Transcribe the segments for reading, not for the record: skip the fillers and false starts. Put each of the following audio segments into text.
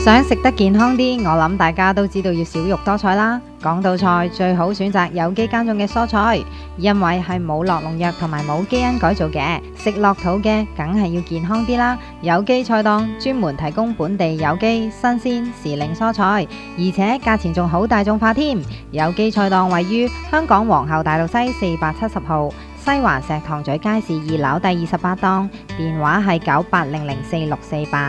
想食得健康啲，我諗大家都知道要少肉多菜啦。講到菜，最好選擇有機耕種嘅蔬菜，因為係冇落農藥同埋冇基因改造嘅，食落肚嘅梗係要健康啲啦。有機菜檔專門提供本地有機、新鮮、時令蔬菜，而且價錢仲好大眾化添。有機菜檔位於香港皇后大道西470號，西環石塘咀街市2樓第28檔，電話係98004648。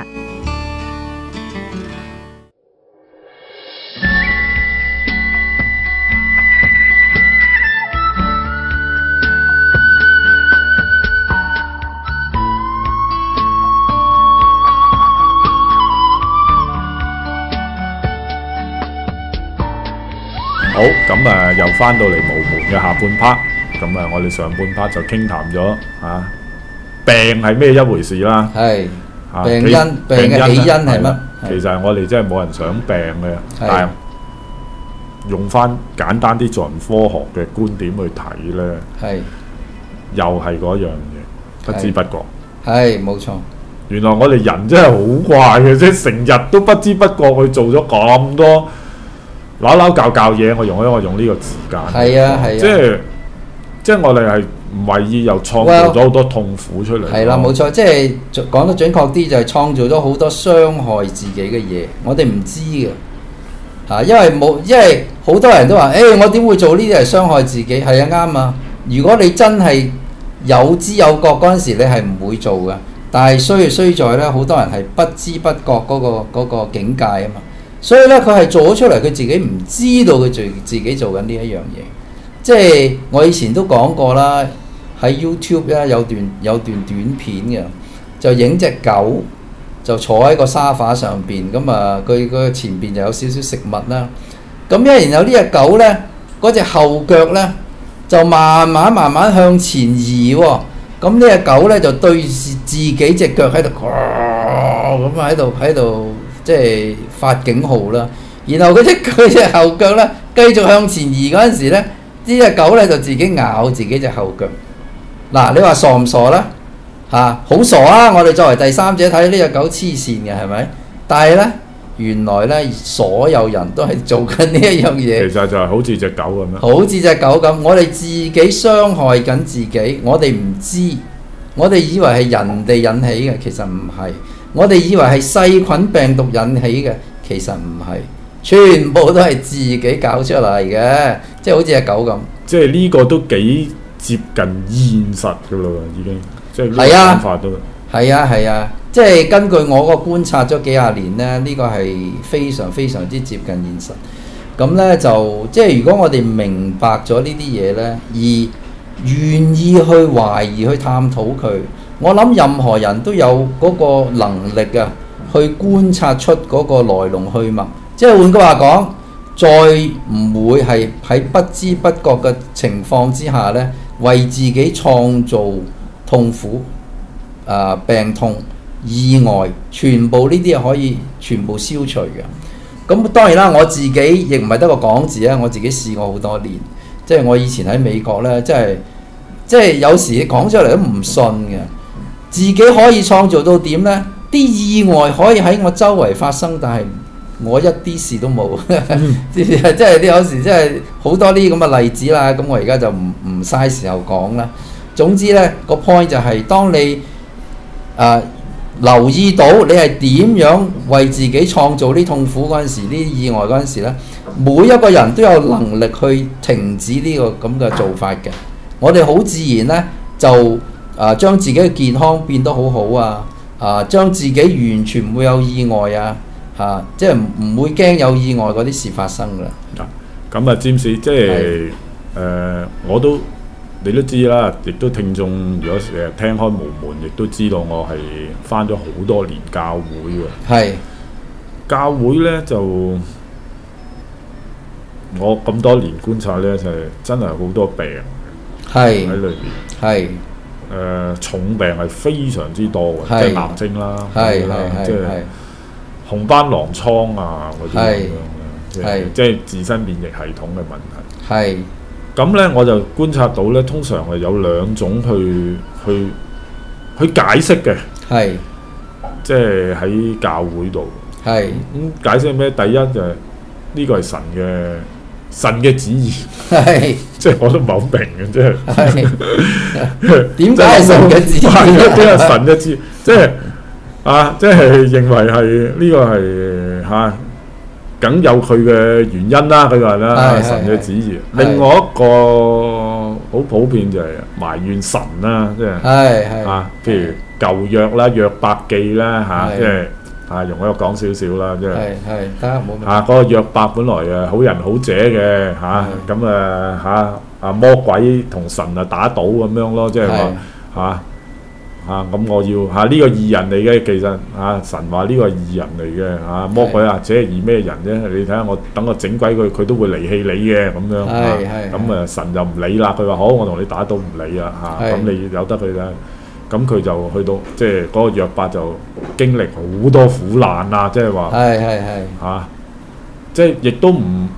好，咁又翻到嚟無門嘅下半 part， 咁我哋上半 part 就傾談咗病係咩一回事啦。 係病因嘅起因係乜？ 其實係我哋真係冇人想病嘅，但係用翻簡單啲做人科學嘅觀點去睇咧，係又係嗰樣嘢，不知不覺。係冇錯。原來我哋人真係好怪嘅啫，成日都不知不覺去做咗咁多。扭教嘢，我用呢個字間。係啊，即係我哋係唔為意又創造咗好多痛苦出嚟。係啦，冇錯，即係講得準確啲，就係創造咗好多傷害自己嘅嘢，我哋唔知嘅。因為好多人都話，我點會做呢啲係傷害自己？係啊，啱啊。如果你真係有知有覺嗰陣時，你係唔會做嘅。但係衰在咧，好多人係不知不覺嗰個境界啊嘛。所以咧，佢係做咗出嚟，佢自己唔知道佢自己做緊呢一樣嘢。即係我以前都講過啦，喺 YouTube 咧有段短片嘅，就影隻狗就坐喺個沙發上邊，咁佢前邊就有少少食物啦。咁然後呢隻狗咧，嗰隻後腳咧就慢慢向前移喎。咁呢隻狗咧就對住自己隻腳喺度，咁喺度。即係發警號啦，然後佢隻後腳咧繼續向前移嗰陣時咧，呢隻狗咧就自己咬自己隻後腳。嗱，你話傻唔傻啦？好傻啊！我哋作為第三者睇呢隻狗黐線嘅係咪？但係咧，原來咧所有人都係做緊呢一樣嘢。其實就係好似隻狗咁樣。好似隻狗咁，我哋自己傷害緊自己，我哋唔知，我哋以為係人哋引起嘅，其實唔係。我哋以為係細菌病毒引起嘅，其實唔係，全部都係自己搞出嚟嘅，即係好似隻狗咁。即係呢個都幾接近現實㗎咯，已經。即係呢個諗法都。係啊，即係根據我個觀察咗幾廿年咧，呢個係非常非常之接近現實。咁咧就即係如果我哋明白咗呢啲嘢咧，而願意去懷疑去探討佢。我諗任何人都有嗰個能力啊，去觀察出嗰個來龍去脈。即係換句話講，再唔會係喺不知不覺嘅情況之下呢，為自己創造痛苦、病痛、意外，全部呢啲係可以全部消除嘅。咁當然啦，我自己亦唔係得個講字啊，我自己試過好多年。即係我以前喺美國呢，即係有時講出嚟都唔信嘅。自己可以創造到點呢？啲意外可以喺我周圍發生，但係我一啲事都冇。即係有時即係好多啲咁嘅例子啦。咁我而家就唔嘥時候講啦。總之呢個 point 就係當你留意到你係點樣為自己創造啲痛苦嗰陣時，啲意外嗰陣時呢，每一個人都有能力去停止呢個咁嘅做法嘅。我哋好自然呢，就將自己嘅健康變得好好啊！將自己完全唔會有意外即係唔會驚有意外嗰啲事發生㗎。咁啊，占士，即係我都你都知啦，亦都聽眾如果成日聽開無門，亦都知道我係返咗好多年教會㗎。係教會咧，就我咁多年觀察咧，就係真係好多病喺裏邊。係。重病係非常之多嘅，即係癌症啦，即係紅斑狼瘡啊嗰啲咁樣，即係自身免疫系統嘅問題。係咁咧，我就觀察到咧，通常係有兩種去解釋嘅，即係喺教會度。 係解釋咩？第一就係呢個係神嘅旨意， 係即係我都唔係好明嘅，即係點解係神嘅旨意？ 點解神嘅旨意？即係即係認為係呢個係梗有佢嘅原因啦。佢話啦，神嘅旨意。另外一個好普遍就係埋怨神啦，即係譬如舊約啦、約伯記啦即係。容我講少少啦，即係得冇問題。 嗰個約伯本來好人好姐嘅咁魔鬼同神打賭咁樣咯，即係話咁我要呢個義人嚟嘅，其實神話呢個係義人嚟嘅魔鬼這係義咩人啫？你睇下我等我整鬼佢都會離棄你嘅咁樣咁神就唔理啦。佢話好，我同你打賭唔理啦咁你由得佢啦。咁佢就去到即係嗰個約伯就經歷好多苦難啊！即係話即係亦都唔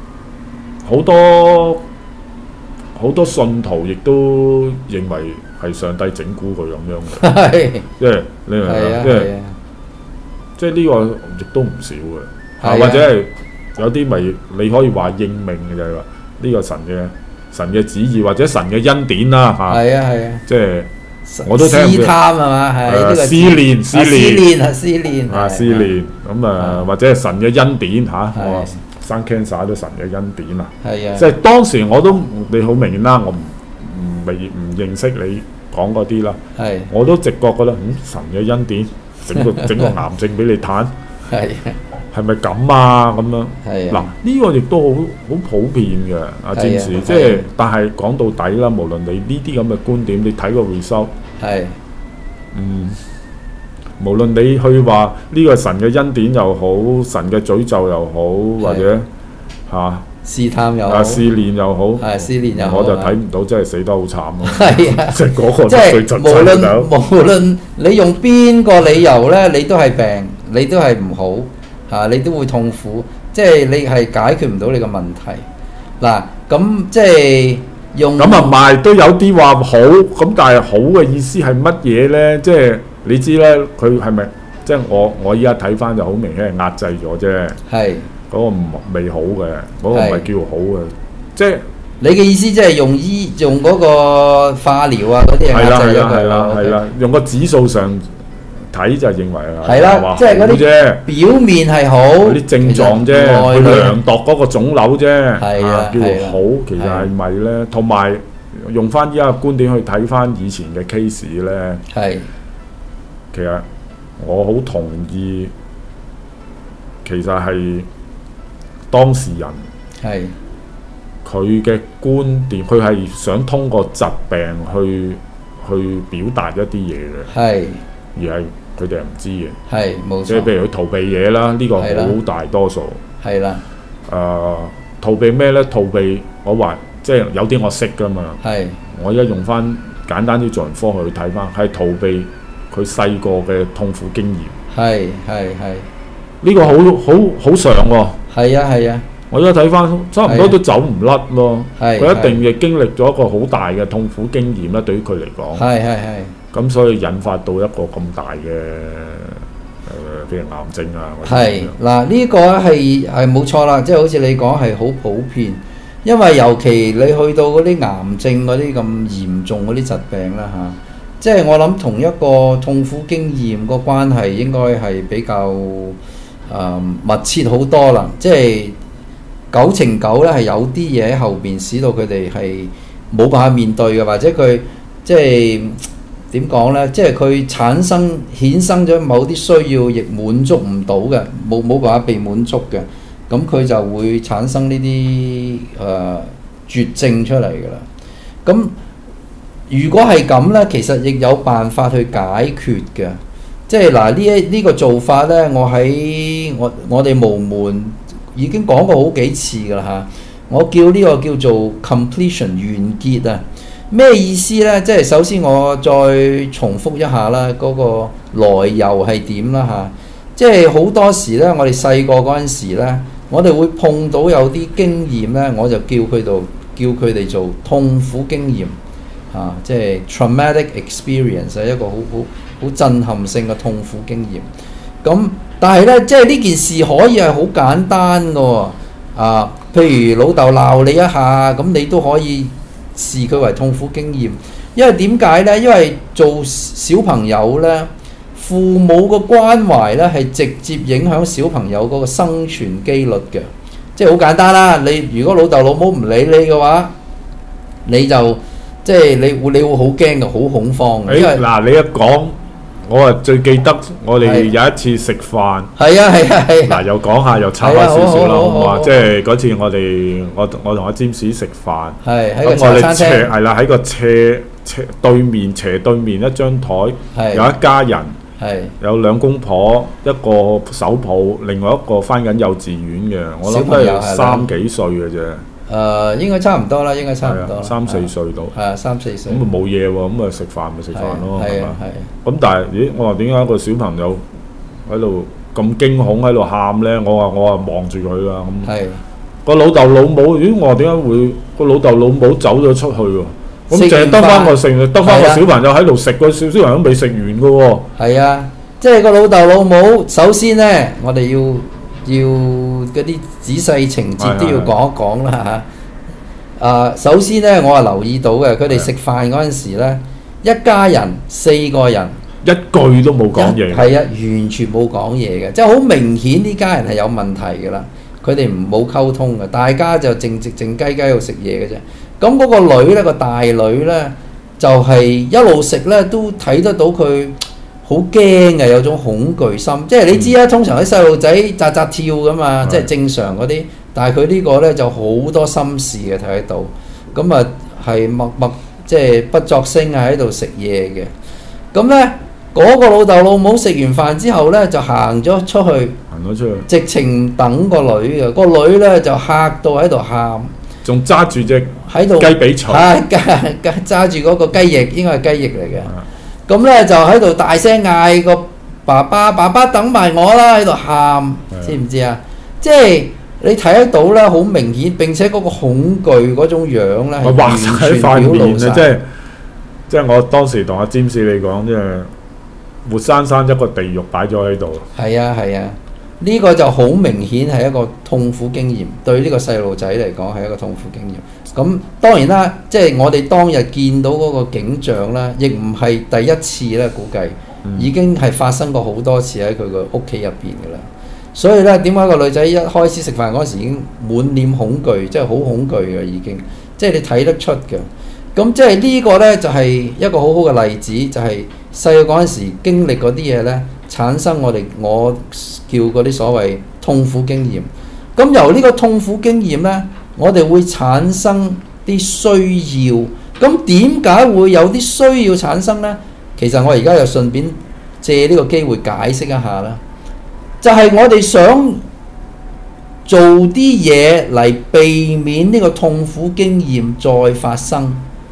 好多信徒亦都認為係上帝整蠱佢咁樣嘅，即係你明唔明？即係呢個亦都唔少嘅，或者係有啲咪你可以話應命嘅就係話呢個神嘅旨意或者神嘅恩典啦即係。我都聽試探係嘛？ 試煉咁或者係神嘅恩典我生 cancer 都神嘅恩典啊！即係當時我都你好明顯啦，我唔認識你講嗰啲啦，我都直覺覺得神嘅恩典整個癌症俾你攤，係咪咁啊？咁樣嗱呢個亦都好普遍嘅戰士，即係但係講到底啦，無論你呢啲咁嘅觀點，你睇個 result 無論你去話呢個神嘅恩典又好，神嘅詛咒又好，或者試探又好， 試煉又好，我就睇唔到，真係死得好慘咯。即係嗰個最盡無論你用邊個理由咧，你都係病，你都係唔好你都會痛苦，即係你係解決唔到你嘅問題。嗱，咁即係用咁唔係都有啲話好，咁但係好嘅意思係乜嘢咧？即係你知咧，佢係咪即係我依家睇翻就好明顯係壓制咗啫。嗰個未好嘅，嗰個唔係叫好嘅，即係你嘅意思即係用嗰個化療嗰啲壓制咗佢。 係啦，用個指數上睇就認為係啦，即係嗰啲表面係好， 啲症狀啫，佢量度嗰個腫瘤啫，叫好，其實係咪咧？同埋用翻依家嘅觀點去睇翻以前嘅 case 咧，其實我好同意，其實係當事人佢嘅觀點，佢係想通過疾病去表達一啲嘢嘅，而係佢哋係唔知嘅， 冇錯。 即係譬如佢逃避嘢啦，呢個好大多數。逃避咩咧？逃避我話即係有啲我識㗎嘛。我而家用翻簡單啲做人科學去睇翻，係逃避佢細個嘅痛苦經驗。呢個好常喎。我而家睇翻，差唔多都走唔甩咯。佢一定嘅經歷咗一個好大嘅痛苦經驗啦，對於佢嚟講。咁所以引發到一個咁大嘅譬如癌症啊。 嗱，呢個係冇錯啦，即係好似你講係好普遍，因為尤其你去到嗰啲癌症嗰啲咁嚴重嗰啲疾病啦即係我諗同一個痛苦經驗個關係應該係比較密切好多啦，即係9成9咧係有啲嘢喺後邊使到佢哋係冇辦法面對嘅，或者佢即係點講呢？即係佢衍生咗某啲需要，亦滿足唔到嘅，冇辦法被滿足嘅，咁佢就會產生呢啲絕症出嚟㗎啦。咁如果係咁呢，其實亦有辦法去解決嘅。即係嗱呢個做法呢，我哋無門已經講過好幾次㗎啦我叫呢個叫做 completion 完結啊。咩意思呢？即係首先我再重複一下啦，嗰個來由係點啦即係好多時呢，我哋細個嗰陣時呢，我哋會碰到有啲經驗呢，我就叫佢哋做痛苦經驗即係 traumatic experience 係一個好震撼性嘅痛苦經驗。咁但係咧，即係呢件事可以係好簡單嘅喎。譬如老豆鬧你一下，咁你都可以視佢為痛苦經驗。因為點解呢？因為做小朋友呢，父母個關懷呢係直接影響小朋友嗰個生存機率嘅。即係好簡單啦，你如果老豆老母唔理你嘅話，你就即係你會好驚嘅，好恐慌嘅。 嗱，你一講，我啊最記得我哋有一次食飯。 係啊。 嗱，又講下又插開少少啦，好唔好啊？即係嗰次我同阿詹士食飯，咁我哋斜係啦，喺個斜對面一張台，有一家人，有兩公婆，一個手抱，另外一個返緊幼稚園嘅，我諗都係3幾歲嘅啫。 應該差唔多啦，應該差唔多 3、4歲到。 係啊，3、4歲。 咁咪冇嘢喎，咁咪食飯咪食飯咯，係嘛？ 咁但係咦，我話點解個小朋友喺度咁驚恐喺度喊咧？我話望住佢啦，咁個老豆老母，咦？我話點解會個老豆老母走咗出去喎？咁淨係得翻個小朋友喺度食，個小朋友都未食完嘅喎。係啊，即係個老豆老母，首先咧，我哋要嗰啲仔細情節都要講一講啦嚇。首先咧，我係留意到嘅，佢哋食飯嗰陣時咧，一家人4個人， 一句都冇講嘢。 係啊，完全冇講嘢嘅，即係好明顯呢家人係有問題嘅啦。佢哋冇溝通嘅，大家就靜雞雞喺度食嘢嘅啫。咁嗰個女咧，個大女咧，就係一路食咧，都睇得到佢好驚嘅，有種恐懼心。即係你知啦，通常啲細路仔扎扎跳噶嘛，即係正常嗰啲。但係佢呢個咧就好多心事嘅，睇得到。咁啊係默即係不作聲啊，喺度食嘢嘅。咁咧嗰個老豆老母食完飯之後咧，就行咗出去，直情等個女嘅。個女咧就嚇到喺度喊。 仲揸住隻喺度雞髀腸， 揸住嗰個雞翼，應該係雞翼嚟嘅。咁咧就喺度大聲嗌個爸爸等埋我啦，喺度喊，知唔知啊？即係你睇得到咧，好明顯，並且嗰個恐懼嗰種樣咧，係完全表露晒。 即係我當時同阿詹士你講，即係活生生一個地獄擺咗喺度。 係啊。呢個就好明顯係一個痛苦經驗，對呢個細路仔嚟講係一個痛苦經驗。咁當然啦，即係我哋當日見到嗰個景象啦，亦唔係第一次咧，估計已經係發生過好多次喺佢個屋企入邊嘅啦。所以咧，點解個女仔一開始食飯嗰時已經滿臉恐懼，即係好恐懼嘅已經，即係你睇得出嘅。咁即係呢個咧就係一個好好嘅例子，就係細個嗰陣時經歷嗰啲嘢咧，產生我叫嗰啲所謂痛苦經驗。咁由呢個痛苦經驗呢，我哋會產生啲需要。咁點解會有啲需要產生呢？其實我而家又順便借呢個機會解釋一下啦。就係我哋想做啲嘢嚟避免呢個痛苦經驗再發生。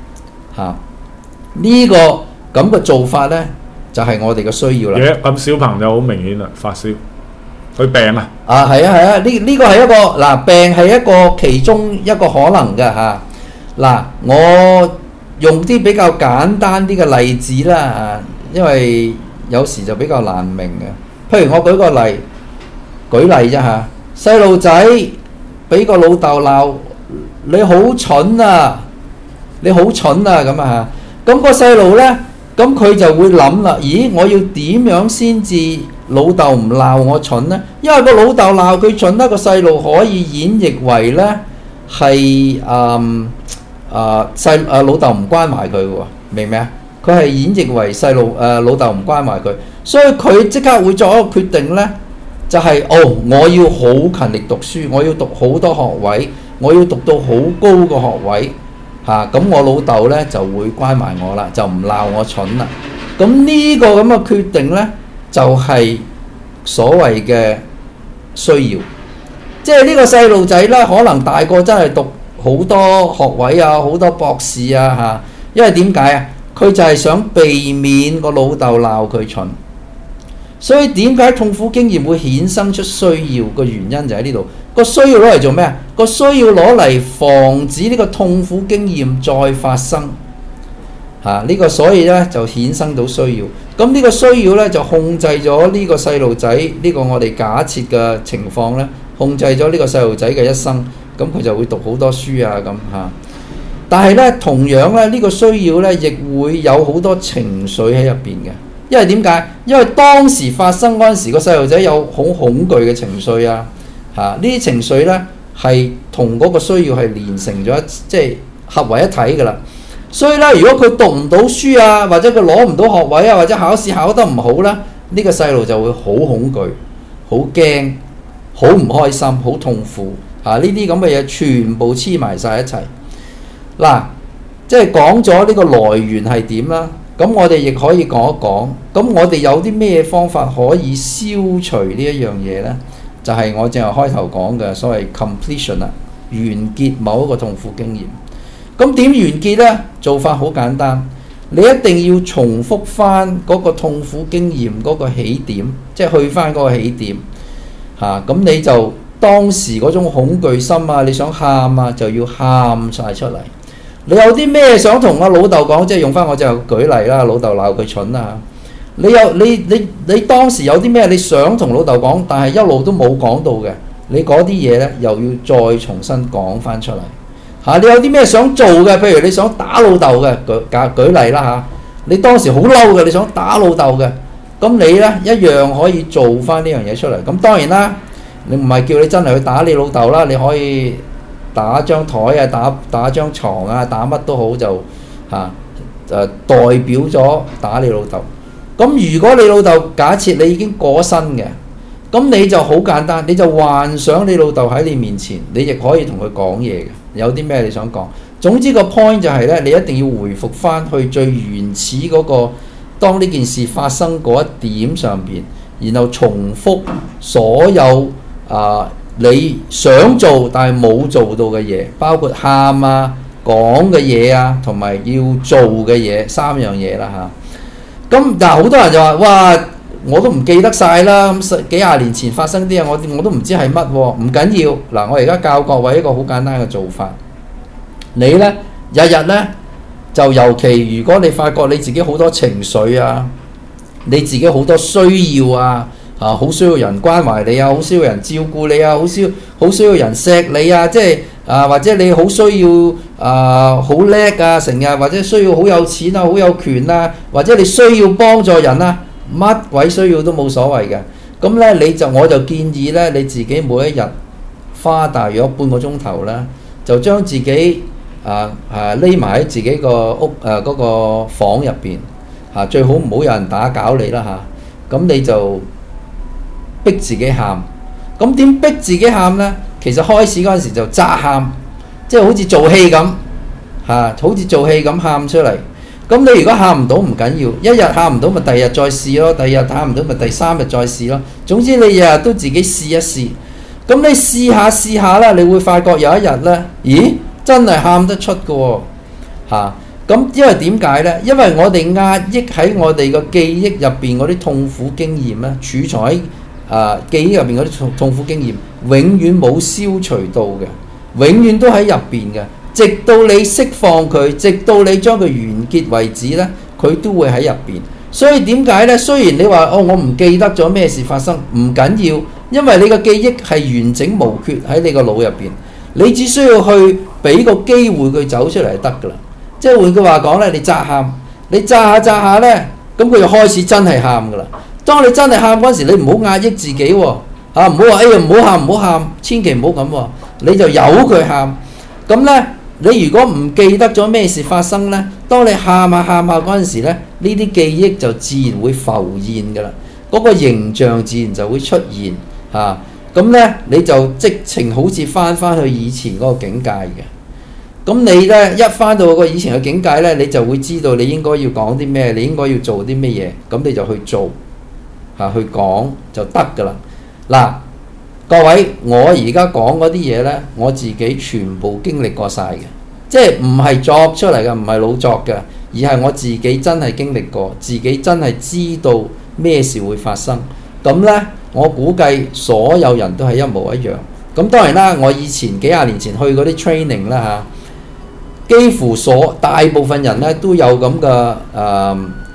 呢個咁嘅做法呢，就係我哋嘅需要啦。 咁小朋友好明顯啦，發燒，佢病啊！ 係啊，呢個係一個嗱，病係一個其中一個可能嘅嚇。嗱，我用啲比較簡單啲嘅例子啦嚇，因為有時就比較難明嘅。譬如我舉個例，啫嚇，細路仔俾個老豆鬧，你好蠢啊！咁啊嚇，咁個細路呢，咁佢就會諗啦，咦，我要點樣先至老豆唔鬧我蠢呢？因為個老豆鬧佢蠢呢，個細路可以演繹為呢係老豆唔關懷佢喎，明唔明啊？佢係演繹為老豆唔關懷佢，所以佢即刻會作一個決定呢，就係我要好勤力讀書，我要讀好多學位，我要讀到好高個學位。咁我老豆呢就會關埋我啦，就唔鬧我蠢啦。咁呢個咁嘅決定呢，就係所謂嘅需要。即係呢個細路仔呢，可能大個真係讀好多學位啊，好多博士啊，因為點解啊？佢就係想避免個老豆鬧佢蠢。所以點解痛苦經驗會衍生出需要嘅原因就喺呢度。個需要攞嚟做咩啊？個需要攞嚟防止呢個痛苦經驗再發生。呢個所以呢就衍生到需要。 咁呢個需要呢，就控制咗呢個細路仔呢個我哋假設嘅情況呢，控制咗呢個細路仔嘅一生，咁佢就會讀好多書啊咁嚇。但係呢，同樣呢，呢個需要呢，亦會有好多情緒喺入邊嘅。因為點解？因為當時發生嗰陣時，個細路仔有好恐懼嘅情緒啊，嚇呢啲情緒呢，係同嗰個需要係連成咗，即係合為一體㗎啦。所以咧，如果佢讀唔到書啊，或者佢攞唔到學位啊，或者考試考得唔好啦，呢個細路就會好恐懼、好驚、好唔開心、好痛苦啊！呢啲咁嘅嘢全部黐埋晒一齊。嗱，即係講咗呢個來源係點啦，咁我哋亦可以講一講，咁我哋有啲咩方法可以消除呢一樣嘢呢？就係我正係開頭講嘅所謂 completion 啊，完結某一個痛苦經驗。咁點完結呢？做法好簡單，你一定要重複翻嗰個痛苦經驗嗰個起點，即係去翻嗰個起點嚇。咁你就當時嗰種恐懼心啊，你想喊啊，就要喊晒出嚟。你有啲咩想同阿老豆講？即係用翻我就舉例啦，老豆鬧佢蠢啊。你當時有啲咩你想同老豆講，但係一路都冇講到嘅，你嗰啲嘢呢，又要再重新講翻出嚟。你有啲咩想做嘅？譬如你想打老豆嘅，舉例啦嚇。你當時好嬲嘅，你想打老豆嘅，咁你呢一樣可以做翻呢樣嘢出嚟。咁當然啦，你唔係叫你真係去打你老豆啦，你可以打張台啊，打張床啊，打乜都好就代表咗打你老豆。咁如果你老豆假設你已經過身嘅，咁你就好簡單，你就幻想你老豆喺你面前，你亦可以同佢講嘢嘅。有啲咩你想講？總之個 point 就係呢，你一定要回復翻去最原始嗰個，當呢件事發生嗰一點上邊，然後重複所有你想做但係冇做到嘅嘢，包括喊啊、講嘅嘢啊，同埋要做嘅嘢，三樣嘢啦嚇。咁但係好多人就話：哇！我都唔記得晒啦，咁幾廿年前發生啲嘢，我都唔知係乜喎。唔緊要，嗱，我而家教各位一個好簡單嘅做法。你呢，日日呢，就尤其如果你發覺你自己好多情緒啊，你自己好多需要啊，好需要人關懷你啊，好需要人照顧你啊，好需要人錫你啊，即係或者你好需要好叻啊，成日或者需要好有錢啊，好有權啊，或者你需要幫助人啊。乜鬼需要都冇所謂嘅，咁呢，我就建議呢，你自己每一日花大約半個鐘頭呢，就將自己匿埋喺自己個屋嗰個房入邊最好唔好有人打攪你啦嚇。咁你就逼自己喊。咁點逼自己喊呢？其實開始嗰陣時就詐喊，即係好似做戲咁好似做戲咁喊出嚟。咁你如果喊唔到唔緊要，一日喊唔到咪第二日再試咯，第二日喊唔到咪第三日再試咯。總之你日日都自己試一試。咁你試下啦，你會發覺有一日呢，咦，真係喊得出嘅喎咁因為點解呢？因為我哋壓抑喺我哋個記憶入邊嗰啲痛苦經驗呢，儲藏喺記憶入邊嗰啲痛苦經驗，永遠冇消除到嘅，永遠都喺入邊嘅。直到你釋放佢，直到你將佢完結為止呢，佢都會喺入邊。所以點解呢？雖然你話我唔記得咗咩事發生，唔緊要，因為你個記憶係完整無缺喺你個腦入邊，你只需要去俾個機會佢走出嚟就得㗎啦。即係換句話講呢，你詐喊，你詐下呢，咁佢就開始真係喊㗎啦。當你真係喊嗰陣時，你唔好壓抑自己喎，唔好話唔好喊，千祈唔好咁喎，你就由佢喊。咁呢。你如果唔記得咗咩事發生呢，當你喊下嗰陣時呢，呢啲記憶就自然會浮現㗎啦，嗰個形象自然就會出現咁呢，你就即情好似翻去以前嗰個境界嘅。咁你呢，一翻到個以前嘅境界呢，你就會知道你應該要講啲咩，你應該要做啲咩嘢，咁你就去做去講就得㗎啦。嗱。各位，我而家講嗰啲嘢呢，我自己全部經歷過晒嘅，即係唔係作出嚟嘅，唔係老作嘅，而係我自己真係經歷過，自己真係知道咩事會發生。咁呢，我估計所有人都係一模一樣。咁當然啦，我以前幾廿年前去嗰啲 training 啦幾乎大部分人呢都有咁嘅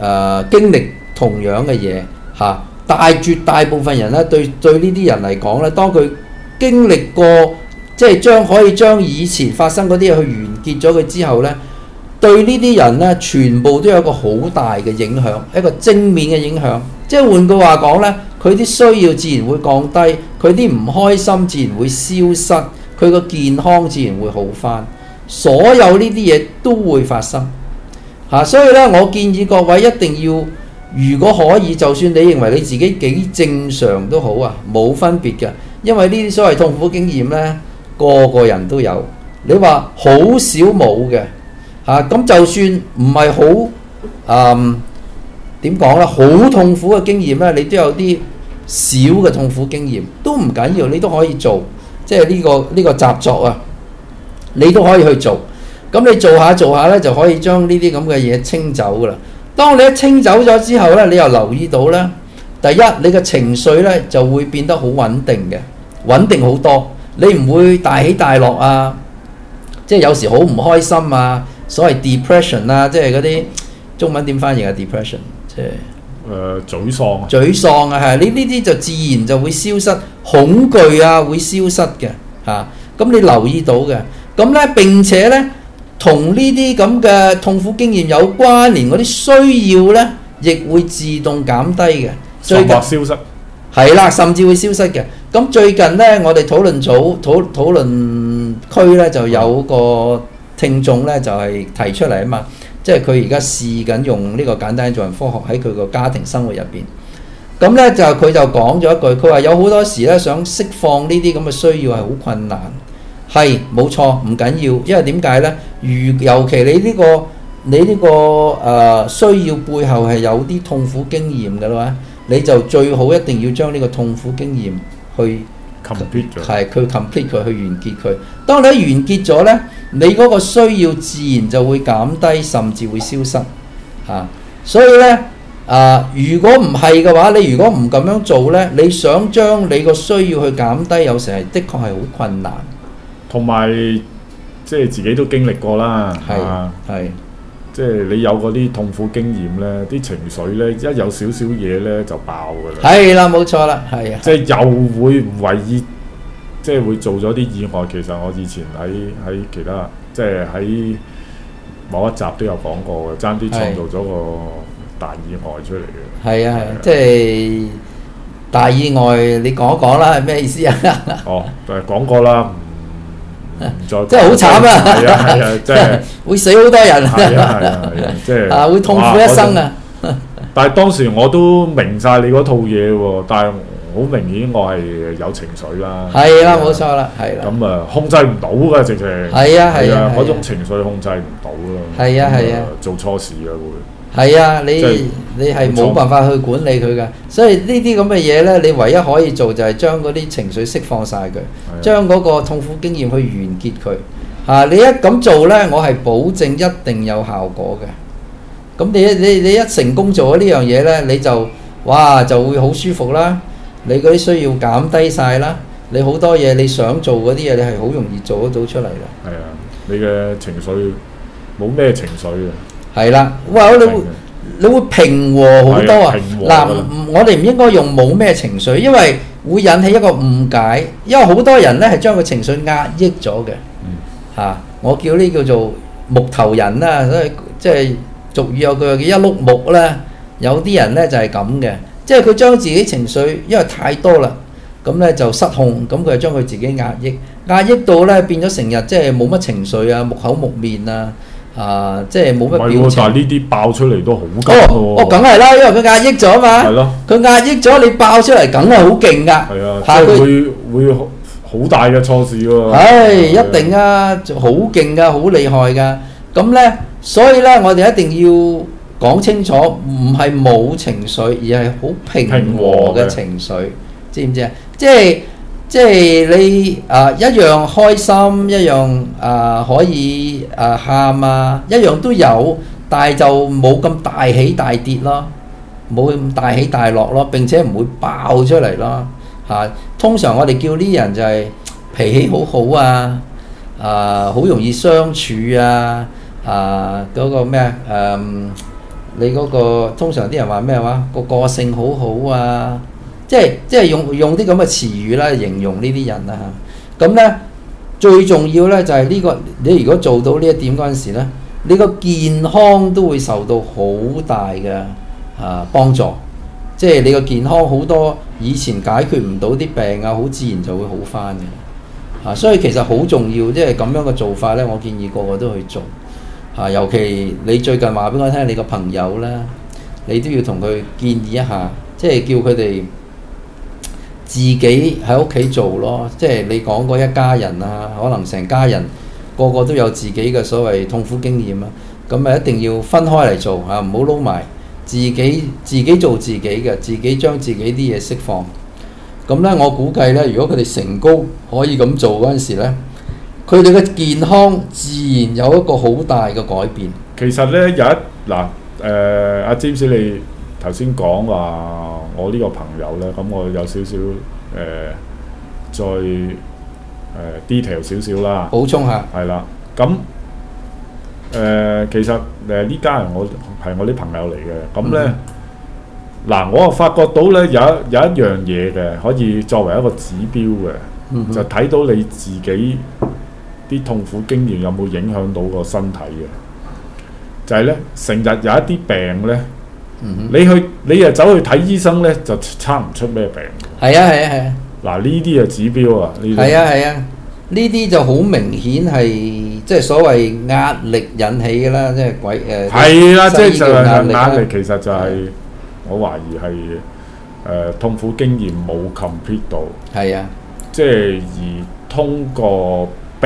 經歷同樣嘅嘢嚇。絕大部分人咧對呢啲人嚟講咧，當佢經歷過即係可以將以前發生嗰啲嘢去完結咗佢之後咧，對呢啲人咧全部都有一個好大嘅影響，一個正面嘅影響。即係換句話講咧，佢啲需要自然會降低，佢啲唔開心自然會消失，佢個健康自然會好返，所有呢啲嘢都會發生嚇。所以咧，我建議各位一定要，如果可以，就算你認為你自己幾正常都好啊，冇分別嘅，因為呢啲所謂痛苦經驗咧，個個人都有。你話好少冇嘅嚇，咁就算唔係好點講咧，好痛苦嘅經驗咧，你都有啲小嘅痛苦經驗都唔緊要，你都可以做，即係呢個習作啊，你都可以去做。咁你做下咧，就可以將呢啲咁嘅嘢清走噶啦。當你一清走咗之後咧，你又留意到咧，第一你嘅情緒咧就會變得好穩定嘅，穩定好多。你唔會大起大落啊，即係有時好唔開心啊，所謂 depression 啊，即係嗰啲中文點翻譯啊 depression， 即係沮喪啊，係你呢啲就自然就會消失，恐懼啊會消失嘅嚇。咁你留意到嘅，咁咧並且咧同呢啲咁嘅痛苦經驗有關聯嗰啲需要咧，亦會自動減低嘅， 甚或消失。 係啦，甚至會消失嘅。咁最近咧，我哋討論區咧就有個聽眾咧就係提出嚟啊嘛，即係佢而家試緊用呢個簡單做人科學喺佢個家庭生活入邊。咁咧佢就講咗一句，佢話有好多時咧想釋放呢啲咁嘅需要係好困難。係冇錯，唔緊要，因為點解咧？尤其你呢個需要背後係有啲痛苦經驗嘅啦，你就最好一定要將呢個痛苦經驗去 complete 咗， 係佢 complete 佢去完結佢。當你一完結咗咧，你嗰個需要自然就會減低，甚至會消失嚇。所以咧如果唔係嘅話，你如果唔咁樣做咧，你想將你個需要去減低，有時係的確係好困難。 同埋即係自己都經歷過啦， 係即係你有嗰啲痛苦經驗咧，啲情緒咧一有少少嘢咧就爆㗎啦。係啦，冇錯啦，係啊。即係又會唔為意，即係會做咗啲意外。其實我以前喺其他，即係喺某一集都有講過嘅，爭啲創造咗個大意外出嚟嘅。係啊， 即係大意外，你講一講啦，係咩意思啊？ 哦，就係講過啦。 即係好慘啊！ 係啊，即係會死好多人。 係啊，即係會痛苦一生啊！ 但係當時我都明晒你嗰套嘢喎，但係好明顯我係有情緒啦。 係啦，冇錯啦，係啦。 咁控制唔到㗎，直情係啊， 嗰種情緒控制唔到咯。 係啊， 做錯事啊會。 係啊，你係冇辦法去管理佢㗎，所以呢啲咁嘅嘢咧，你唯一可以做就係將嗰啲情緒釋放晒佢，將嗰個痛苦經驗去完結佢。你一咁做咧，我係保證一定有效果嘅。咁你一成功做咗呢樣嘢咧，你就就會好舒服啦。你嗰啲需要減低晒啦，你好多嘢你想做嗰啲嘢，你係好容易做得到出嚟嘅。 係啊，你嘅情緒冇咩情緒嘅。 係啦，你會平和好多啊！嗱，我哋唔應該用冇咩情緒，因為會引起一個誤解。因為好多人咧係將個情緒壓抑咗嘅。我叫呢叫做木頭人啦，所以即係俗語有句叫一碌木啦。有啲人咧就係咁嘅，即係佢將自己情緒因為太多啦，咁咧就失控，咁佢就將佢自己壓抑到咧變咗成日即係冇乜情緒啊，木口木面啊，即係冇乜表情。 但係呢啲爆出嚟都好急喎。 梗係啦，因為佢壓抑咗嘛。係咯。佢壓抑咗，你爆出嚟梗係好勁㗎。 係啊，即係會好大嘅錯事喎。 一定啊，好勁㗎，好厲害㗎。咁咧，所以咧，我哋一定要講清楚，唔係冇情緒，而係好平和嘅情緒，知唔知啊？即係你一樣開心，一樣可以喊一樣都有，但係就冇咁大起大跌咯，冇咁大起大落咯，並且唔會爆出嚟咯。通常我哋叫呢人就係脾氣好好好容易相處嗰個咩你嗰個通常啲人話咩話個性好好啊，即係用啲咁嘅詞語啦形容呢啲人啦嚇。咁咧最重要咧就係呢個，你如果做到呢一點嗰陣時咧，你個健康都會受到好大嘅幫助。即係你個健康好多以前解決唔到啲病啊，好自然就會好翻嘅。所以其實好重要，即係咁樣嘅做法咧，我建議個個都去做。尤其你最近話俾我聽，你個朋友啦，你都要同佢建議一下，即係叫佢哋自己喺屋企做咯。即係你講過一家人啊，可能成家人個個都有自己嘅所謂痛苦經驗啊，咁咪一定要分開嚟做嚇，唔好撈埋，自己做自己嘅，自己將自己啲嘢釋放。咁咧，我估計咧，如果佢哋成功可以咁做嗰陣時咧，佢哋嘅健康自然有一個好大嘅改變。 其實咧有一阿詹士你頭先講話我呢個朋友咧，咁我有少少再detail 少少啦， 補充下。 係啦，咁其實呢家人係我啲朋友嚟嘅，咁咧嗱，我又發覺到咧有一樣嘢嘅可以作為一個指標嘅，就睇到你自己啲痛苦經驗有冇影響到個身體嘅，就係咧成日有一啲病咧，你又走去睇醫生咧，就測唔出咩病。 係啊。 嗱呢啲係指標啊，呢啲係啊，呢啲就好明顯係即係所謂壓力引起嘅啦，即係係啦，即係就係壓力，其實就係我懷疑係痛苦經驗冇 complete 到。 係啊， 即係而通過病，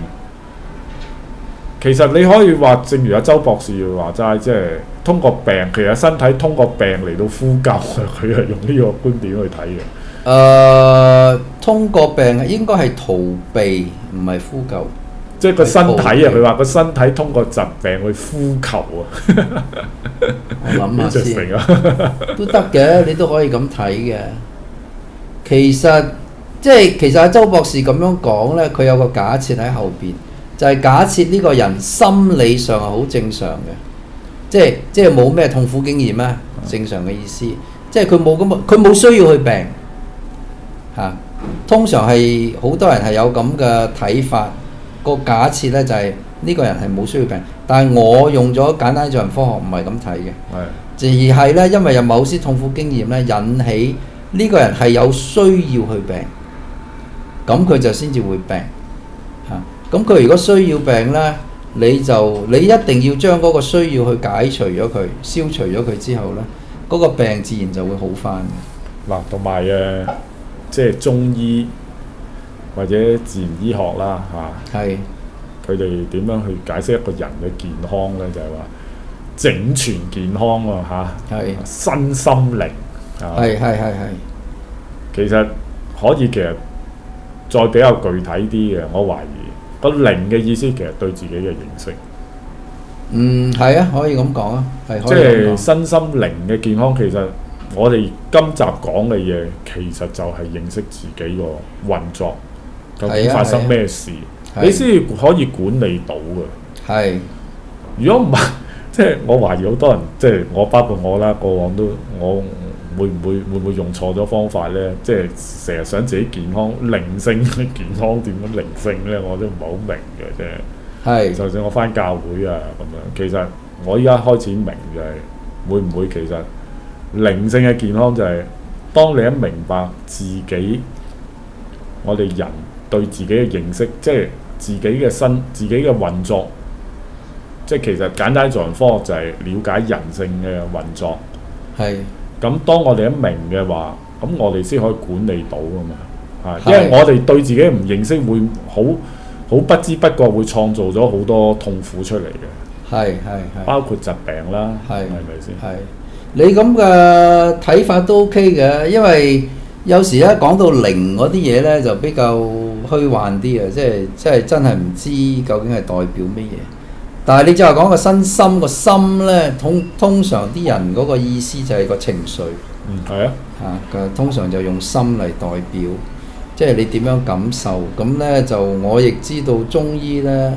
其實你可以話，正如阿周博士話齋，即係通過病，其實身體通過病嚟到呼救，佢係用呢個觀點去睇嘅。 通過病應該係逃避，唔係呼救。 即係個身體啊！佢話個身體通過疾病去呼求啊！ 我諗下先，都得嘅，你都可以咁睇嘅。其實阿周博士咁樣講呢，佢有個假設喺後邊，就係假設呢個人心理上係好正常嘅，即係冇咩痛苦經驗啊，正常嘅意思，即係佢冇需要去病嚇。通常係好多人係有咁嘅睇法。個假設咧就係呢個人係冇需要病，但係我用咗簡單做人科學唔係咁睇嘅，而係咧因為有某些痛苦經驗咧引起呢個人係有需要去病，咁佢就先至會病嚇。咁佢如果需要病咧，你一定要將嗰個需要去解除咗佢，消除咗佢之後咧，嗰個病自然就會好返嘅。 嗱，同埋即係中醫或者自然醫學啦嚇，佢哋點樣去解釋一個人嘅健康咧？就係話整全健康喎嚇，身心靈係。其實其實再比較具體啲嘅，我懷疑個靈嘅意思其實對自己嘅認識。 係啊，可以咁講啊， 即係身心靈嘅健康，其實我哋今集講嘅嘢，其實就係認識自己個運作。究竟發生咩事，你先可以管理到嘅。如果唔係，即係我懷疑好多人，即係我包括我啦，過往都我會唔會用錯咗方法咧？即係成日想自己健康，靈性嘅健康點樣靈性咧？我都唔係好明嘅啫。就算我返教會啊咁樣，其實我依家開始明就係會唔會其實靈性嘅健康就係當你一明白自己，我哋人對自己嘅認識，即係自己嘅自己嘅運作，即係其實簡單做人科學就係了解人性嘅運作。咁當我哋一明嘅話，咁我哋先可以管理到㗎嘛。因為我哋對自己唔認識，會好不知不覺會創造咗好多痛苦出嚟嘅。包括疾病啦，係咪先？ 你咁嘅睇法都 OK 嘅，因為有時咧講到靈嗰啲嘢咧就比較虛幻啲啊，即係真係唔知究竟係代表乜嘢。但係你就係講個身心，個心咧，通常啲人嗰個意思就係個情緒。通常就用心嚟代表，即係你點樣感受。咁咧就我亦知道中醫咧，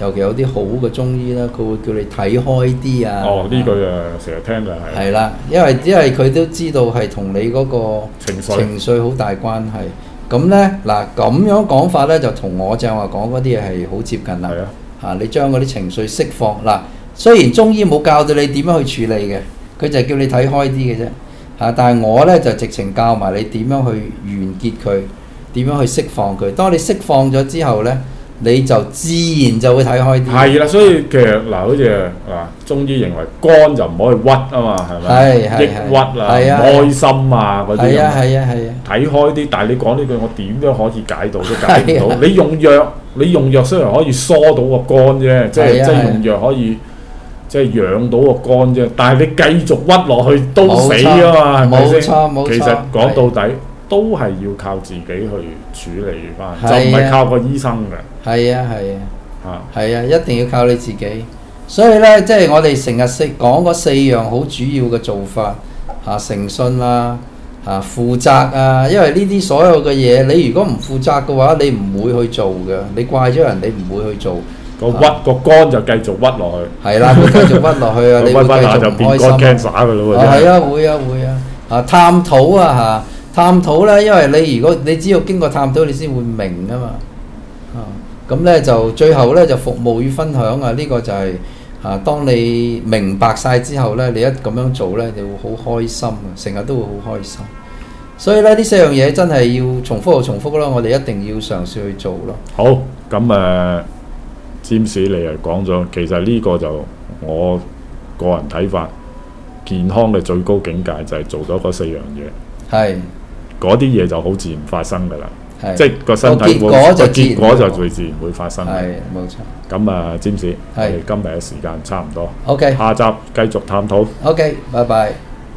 尤其有啲好嘅中醫啦，佢會叫你睇開啲啊。 哦，呢句成日聽嘅係。 係啦，因為佢都知道係同你嗰個情緒好大關係。咁咧嗱，咁樣講法咧就同我正話講嗰啲嘢係好接近啦。 係啊。 你將嗰啲情緒釋放嗱，雖然中醫冇教到你點樣去處理嘅，佢就係叫你睇開啲嘅啫。但係我咧就直情教埋你點樣去完結佢，點樣去釋放佢。當你釋放咗之後咧，你就自然就會睇開啲。係啦，所以其實嗱，好似中醫認為肝就唔可以鬱啊嘛，係咪？抑鬱啊，唔開心啊嗰啲。係啊。睇開啲，但係你講呢句，我點都可以解到，都解唔到。你用藥雖然可以疏到個肝啫，即係用藥可以即係養到個肝啫，但係你繼續屈落去都死啊嘛，係咪先？冇錯。其實講到底都係要靠自己去處理翻，就唔係靠個醫生嘅。係啊， 一定要靠你自己。所以咧，即係我哋成日講嗰4樣好主要嘅做法誠信啦。負責啊，因為呢啲所有嘅嘢，你如果唔負責嘅話，你唔會去做嘅。你怪咗人，你唔會去做。 個肝就繼續屈落去。係啦，會繼續屈落去啊！你會繼續唔開心。 就變肝 cancer 㗎咯喎。 係啊，會啊。探討啊探討咧，因為如果你只要經過探討，你先會明啊嘛。咁咧就最後咧就服務與分享啊！呢個就係當你明白晒之後咧，你一咁樣做咧，你會好開心啊！成日都會好開心。所以咧，呢4樣嘢真係要重複又重複咯，我哋一定要嘗試去做咯。 好，咁占士你又講咗，其實呢個就我個人睇法，健康嘅最高境界就係做咗嗰4樣嘢。係。嗰啲嘢就好自然發生㗎啦。即係個身體結果就最自然會發生。係，冇錯。咁占士，我哋今日嘅時間差唔多。OK。下集繼續探討。 OK，拜拜。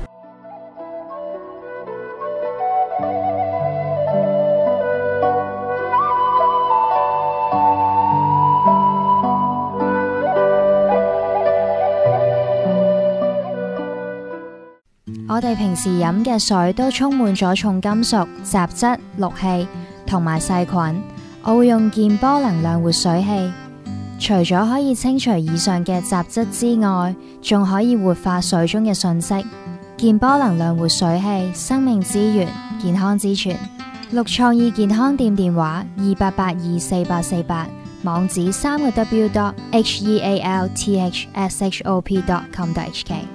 我哋平時飲嘅水都充滿咗重金屬、雜質、氯氣同埋細菌。我會用健波能量活水器，除咗可以清除以上嘅雜質之外，仲可以活化水中嘅訊息。健波能量活水器，生命之源，健康之泉。綠創意健康店電話28824848，網址3個W.healthshop.com.hk。